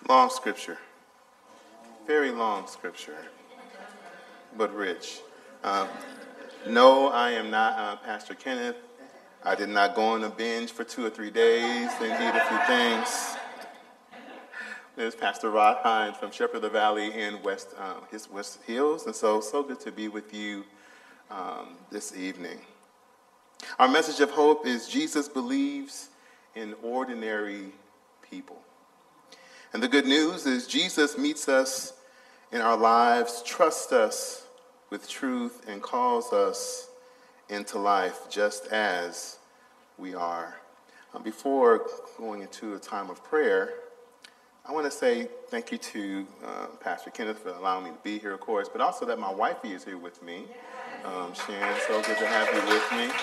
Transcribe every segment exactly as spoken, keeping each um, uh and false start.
Long scripture, very long scripture, but rich. Um, no, I am not uh, Pastor Kenneth. I did not go on a binge for two or three days and eat a few things. There's Pastor Rod Hines from Shepherd of the Valley in West, uh, his West Hills, and so so good to be with you um, this evening. Our message of hope is Jesus believes in ordinary people. And the good news is Jesus meets us in our lives, trusts us with truth, and calls us into life just as we are. Um, before going into a time of prayer, I want to say thank you to uh, Pastor Kenneth for allowing me to be here, of course, but also that my wifey is here with me. Um, Sharon, so good to have you with me.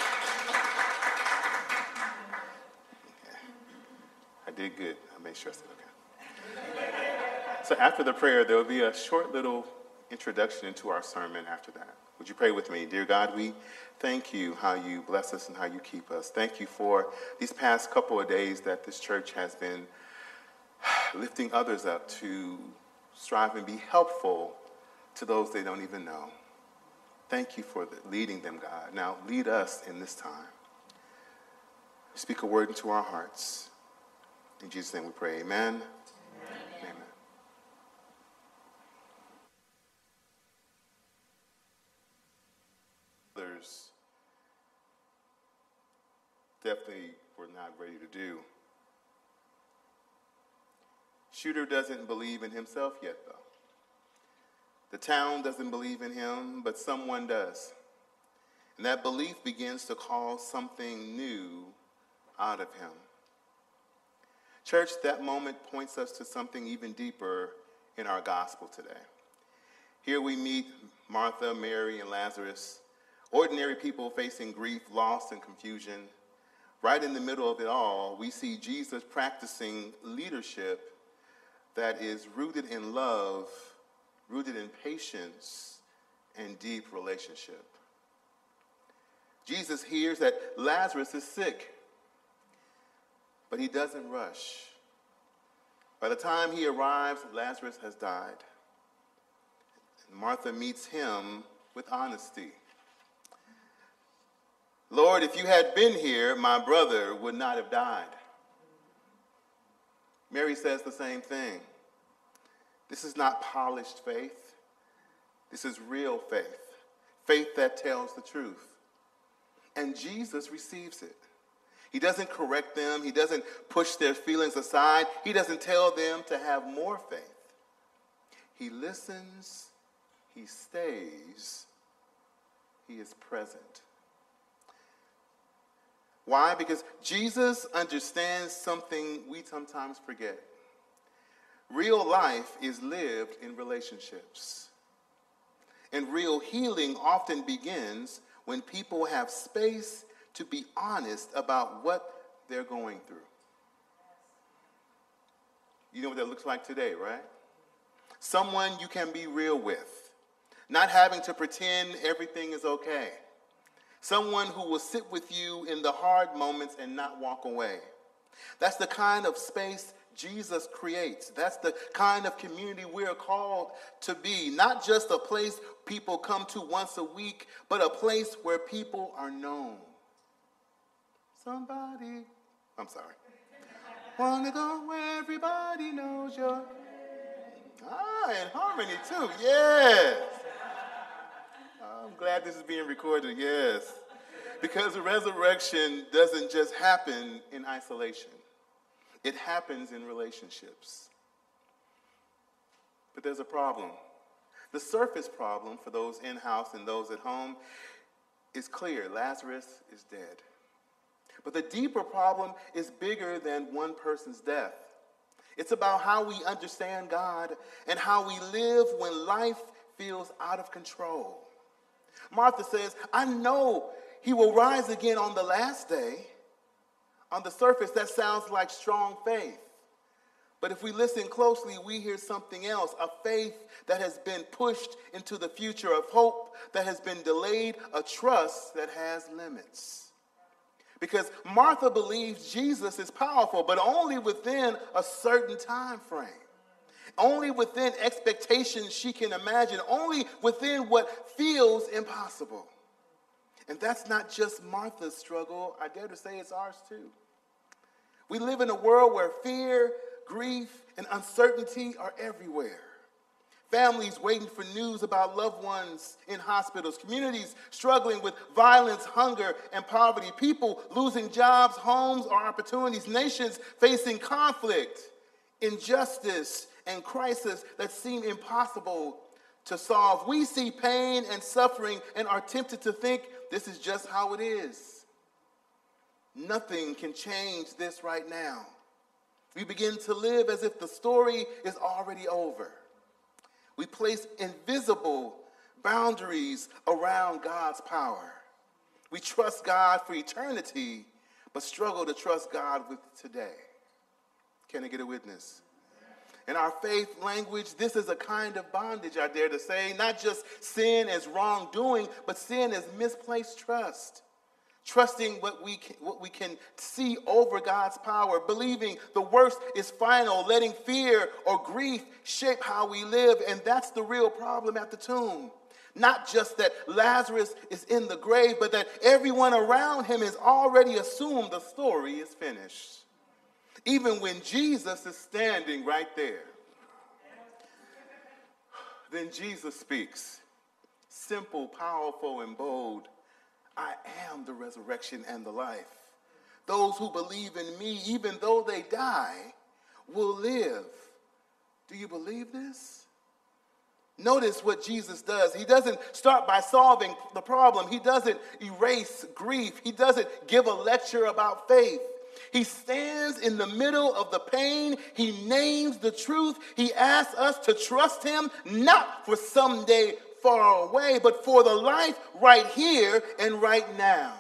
Okay. I did good. I made sure I said okay. So after the prayer, there will be a short little introduction into our sermon after that. Would you pray with me? Dear God, we thank you how you bless us and how you keep us. Thank you for these past couple of days that this church has been lifting others up to strive and be helpful to those they don't even know. Thank you for the, leading them, God. Now lead us in this time. Speak a word into our hearts. In Jesus' name we pray, amen. Amen. Amen. Others definitely were not ready to do. Shooter doesn't believe in himself yet, though. The town doesn't believe in him, but someone does. And that belief begins to call something new out of him. Church, that moment points us to something even deeper in our gospel today. Here we meet Martha, Mary, and Lazarus, ordinary people facing grief, loss, and confusion. Right in the middle of it all, we see Jesus practicing leadership that is rooted in love, rooted in patience, and deep relationship. Jesus hears that Lazarus is sick, but he doesn't rush. By the time he arrives, Lazarus has died. And Martha meets him with honesty. Lord, if you had been here, my brother would not have died. Mary says the same thing. This is not polished faith. This is real faith. Faith that tells the truth. And Jesus receives it. He doesn't correct them. He doesn't push their feelings aside. He doesn't tell them to have more faith. He listens. He stays. He is present. Why? Because Jesus understands something we sometimes forget. Real life is lived in relationships. And real healing often begins when people have space to be honest about what they're going through. You know what that looks like today, right? Someone you can be real with, not having to pretend everything is okay. Someone who will sit with you in the hard moments and not walk away. That's the kind of space Jesus creates. That's the kind of community we're called to be. Not just a place people come to once a week, but a place where people are known. Somebody, I'm sorry. Wanna go where everybody knows your... Ah, and harmony too, yes. I'm glad this is being recorded, yes. Because the resurrection doesn't just happen in isolation. It happens in relationships. But there's a problem. The surface problem for those in-house and those at home is clear. Lazarus is dead. But the deeper problem is bigger than one person's death. It's about how we understand God and how we live when life feels out of control. Martha says, I know he will rise again on the last day. On the surface, that sounds like strong faith. But if we listen closely, we hear something else, a faith that has been pushed into the future, of hope that has been delayed, a trust that has limits. Because Martha believes Jesus is powerful, but only within a certain time frame. only within expectations she can imagine, only within what feels impossible. And that's not just Martha's struggle. I dare to say it's ours too. We live in a world where fear, grief, and uncertainty are everywhere. Families waiting for news about loved ones in hospitals, communities struggling with violence, hunger, and poverty, people losing jobs, homes, or opportunities, nations facing conflict, injustice, and crisis that seem impossible to solve. We see pain and suffering and are tempted to think this is just how it is. Nothing can change this right now. We begin to live as if the story is already over. We place invisible boundaries around God's power. We trust God for eternity, but struggle to trust God with today. Can I get a witness? In our faith language, this is a kind of bondage, I dare to say. Not just sin as wrongdoing, but sin as misplaced trust. Trusting what we can, what we can see over God's power, believing the worst is final, letting fear or grief shape how we live. And that's the real problem at the tomb. Not just that Lazarus is in the grave, but that everyone around him has already assumed the story is finished. Even when Jesus is standing right there. Then Jesus speaks, simple, powerful, and bold. I am the resurrection and the life. Those who believe in me, even though they die, will live. Do you believe this? Notice what Jesus does. He doesn't start by solving the problem. He doesn't erase grief. He doesn't give a lecture about faith. He stands in the middle of the pain. He names the truth. He asks us to trust him, not for someday far away, but for the life right here and right now.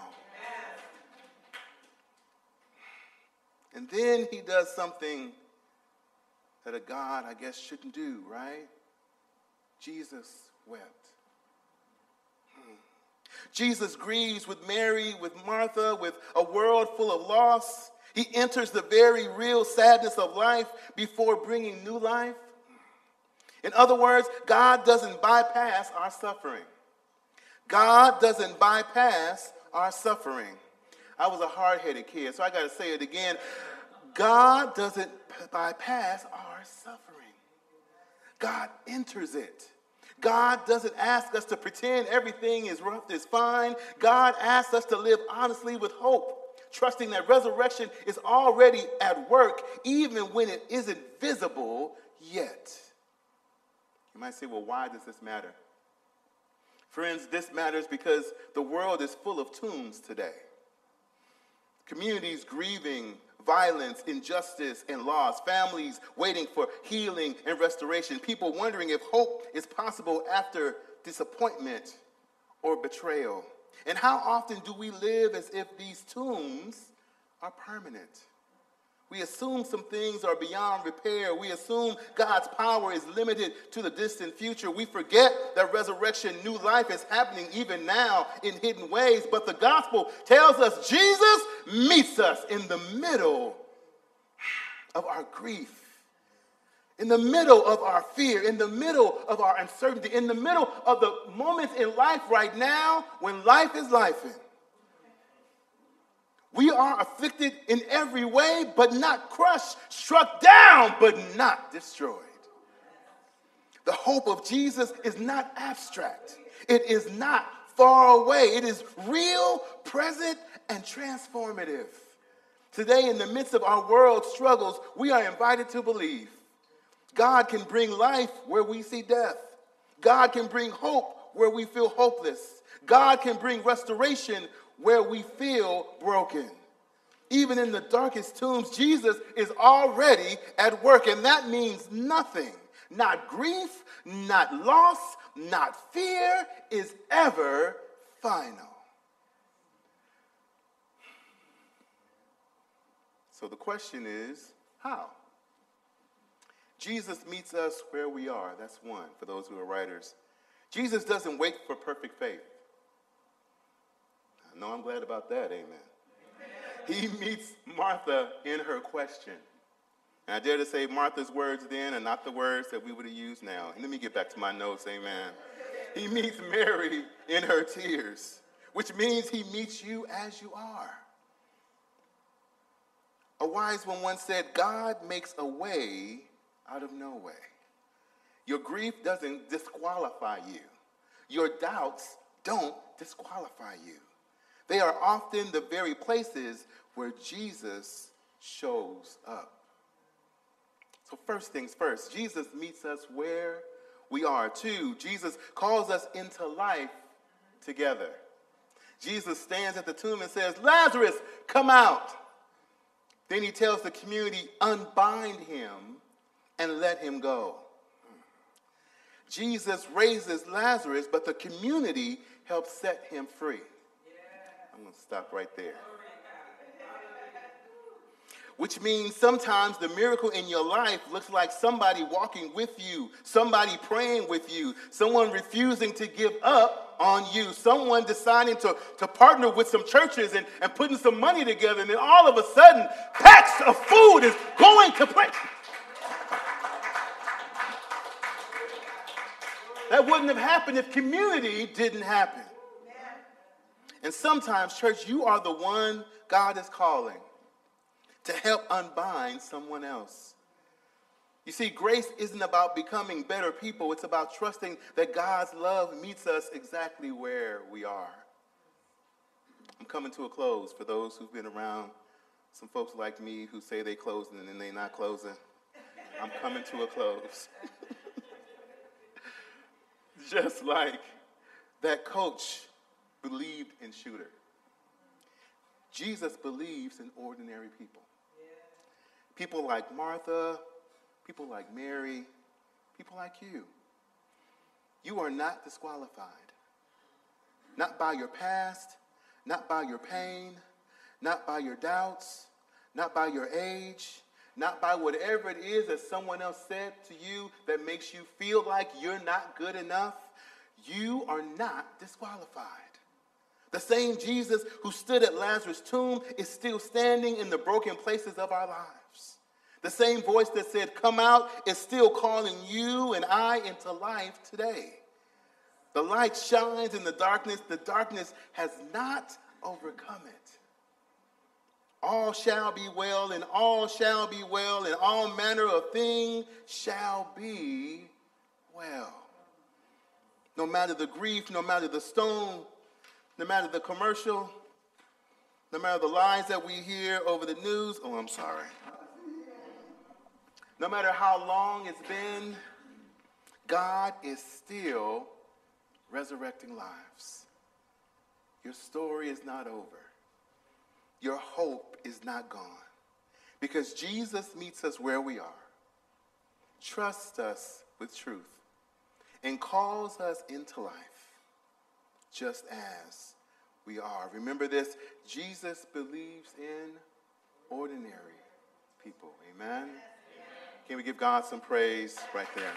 And then he does something that a God, I guess, shouldn't do, right? Jesus wept. Hmm. Jesus grieves with Mary, with Martha, with a world full of loss. He enters the very real sadness of life before bringing new life. In other words, God doesn't bypass our suffering. God doesn't bypass our suffering. I was a hard-headed kid, so I got to say it again. God doesn't bypass our suffering. God enters it. God doesn't ask us to pretend everything is rough, is fine. God asks us to live honestly with hope, trusting that resurrection is already at work, even when it isn't visible yet. You might say, well, why does this matter? Friends, this matters because the world is full of tombs today. Communities grieving violence, injustice, and loss. Families waiting for healing and restoration. People wondering if hope is possible after disappointment or betrayal. And how often do we live as if these tombs are permanent? We assume some things are beyond repair. We assume God's power is limited to the distant future. We forget that resurrection, new life is happening even now in hidden ways. But the gospel tells us Jesus meets us in the middle of our grief, in the middle of our fear, in the middle of our uncertainty, in the middle of the moments in life right now when life is lifing. We are afflicted in every way, but not crushed, struck down, but not destroyed. The hope of Jesus is not abstract. It is not far away. It is real, present, and transformative. Today, in the midst of our world's struggles, we are invited to believe God can bring life where we see death. God can bring hope where we feel hopeless. God can bring restoration where we feel broken. Even in the darkest tombs, Jesus is already at work, and that means nothing. Not grief, not loss, not fear is ever final. So the question is, how? Jesus meets us where we are. That's one, for those who are writers. Jesus doesn't wait for perfect faith. I know I'm glad about that, amen. He meets Martha in her question. And I dare to say Martha's words then are not the words that we would have used now. And let me get back to my notes, amen. He meets Mary in her tears, which means he meets you as you are. A wise one once said, God makes a way out of no way. Your grief doesn't disqualify you. Your doubts don't disqualify you. They are often the very places where Jesus shows up. So first things first, Jesus meets us where we are. Two, Jesus calls us into life together. Jesus stands at the tomb and says, Lazarus, come out. Then he tells the community, unbind him and let him go. Jesus raises Lazarus, but the community helps set him free. I'm going to stop right there. Which means sometimes the miracle in your life looks like somebody walking with you, somebody praying with you, someone refusing to give up on you, someone deciding to, to partner with some churches and, and putting some money together, and then all of a sudden, packs of food is going to play. That wouldn't have happened if community didn't happen. And sometimes, church, you are the one God is calling to help unbind someone else. You see, grace isn't about becoming better people. It's about trusting that God's love meets us exactly where we are. I'm coming to a close for those who've been around, some folks like me who say they closing and then they're not closing. I'm coming to a close. Just like that coach believed in Shooter. Jesus believes in ordinary people. People like Martha, people like Mary, people like you. You are not disqualified. Not by your past, not by your pain, not by your doubts, not by your age, not by whatever it is that someone else said to you that makes you feel like you're not good enough. You are not disqualified. The same Jesus who stood at Lazarus' tomb is still standing in the broken places of our lives. The same voice that said, come out, is still calling you and I into life today. The light shines in the darkness. The darkness has not overcome it. All shall be well, and all shall be well, and all manner of things shall be well. No matter the grief, no matter the stone, no matter the commercial, no matter the lies that we hear over the news, oh, I'm sorry. No matter how long it's been, God is still resurrecting lives. Your story is not over. Your hope is not gone. Because Jesus meets us where we are, trusts us with truth, and calls us into life just as we are. Remember this, Jesus believes in ordinary people. Amen? Can we give God some praise right there?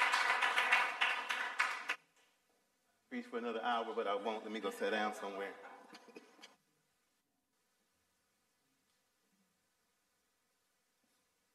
Preach for another hour, but I won't. Let me go sit down somewhere.